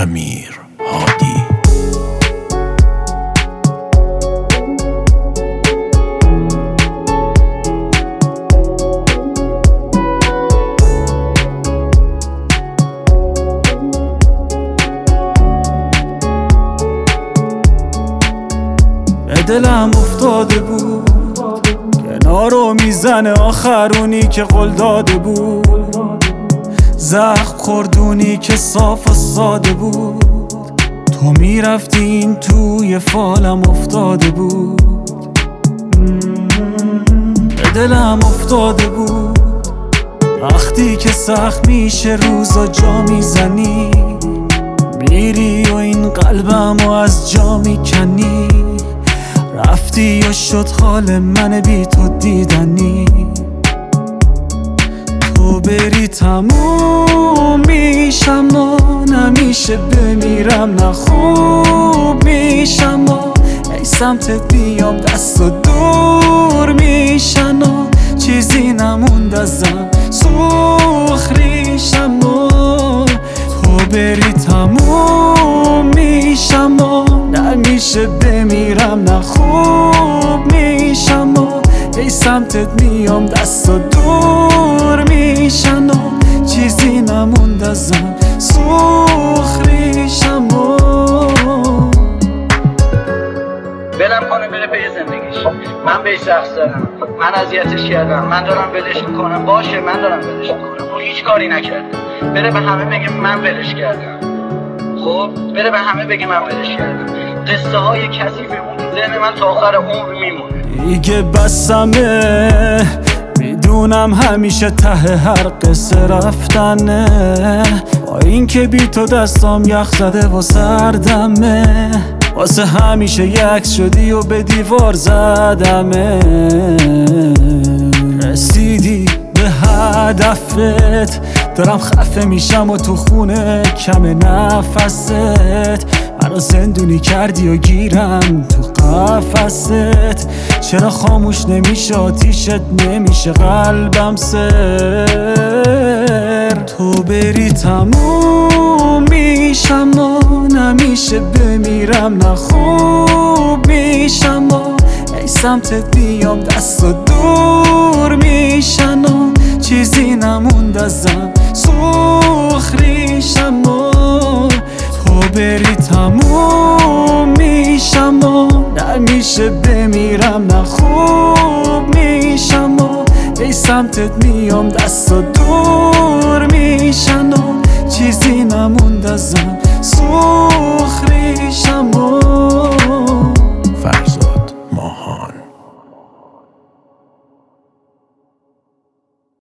امیر هادی. دلم افتاده بود کنارو میزنه آخرونی که قول داده بود، زخم خوردونی که صاف و ساده بود. تو میرفتین توی فالم افتاده بود. به دلم افتاده بود وقتی که سخت میشه روزا جا میزنی، میری و این قلبمو از جا میکنی. رفتی و شد حال من بی تو دیدنی. تو بری تموم میشم و نمیشه بمیرم، نه خوب میشم و ای سمتت بیام دست و دور میشن و چیزی نموند ازم سوخ ریشم و تو بری تموم میشم و نمیشه بمیرم، نه خوب میشم و ای سمتت میام دست و دور میشن و چیزی نموند ازم سوخ ریشم و بلم کنه بره پی زندگیش. من بهش رقص دارم، من اذیتش کردم، من دارم ولش میکنم. باشه من دارم ولش میکنم، اون هیچ کاری نکرده. بره به همه بگه من ولش کردم. خب بره به همه بگه من ولش کردم. قصه های کثیف اون تو ذهن من تا آخر عمر میمونه. دیگه بسمه، میدونم همیشه ته هر قصه رفتنه. با این که بی تو دستام یخ زده و سردمه، واسه همیشه یک شدی و به دیوار زدمه. رسیدی به هدفت، دارم خفه میشم و تو خونه کم نفست. منو زندونی کردی و گیرم تو قفست. چرا خاموش نمیشه آتیشت نمیشه قلبم سر. تو بری تموم میشم و نمیشه بمیرم، نه خوب میشم و ای سمتت بیام دست و دور میشن و چیزی نموند ازم سوخ ریشم و تو بری تموم میشم و نمیشه بمیرم، نه خوب میشم و ای سمتت میام دست و دور میشن و چیزی نموند ازم